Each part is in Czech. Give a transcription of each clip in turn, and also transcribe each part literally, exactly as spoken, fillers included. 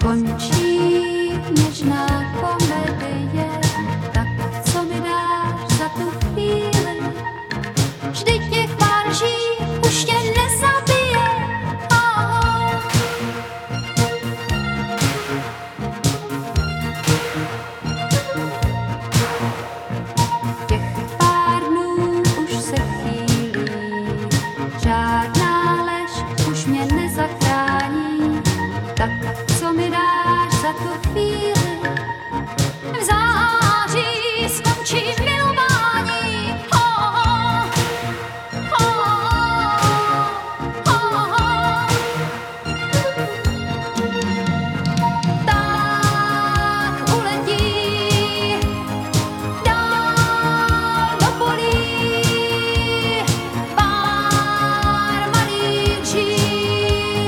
skončí něžná komedie, tak co mi dáš za tu chvíli? Vždyť těch pár lží už tě nezabije. Oh. Těch pár dnů už se chýlí, žádná lež už mě nezachrání, tak co mi dáš za tu chvíli? V září skončí milování. Oh, oh, oh, oh. Tak uletí dál do polí pár malých lží,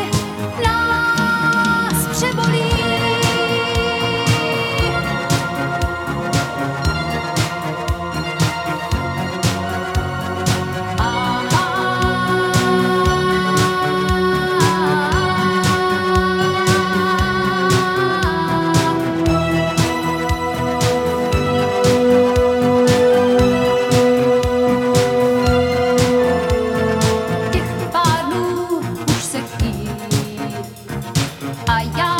nás přebolí. Těch pár dnů už se chýlí a já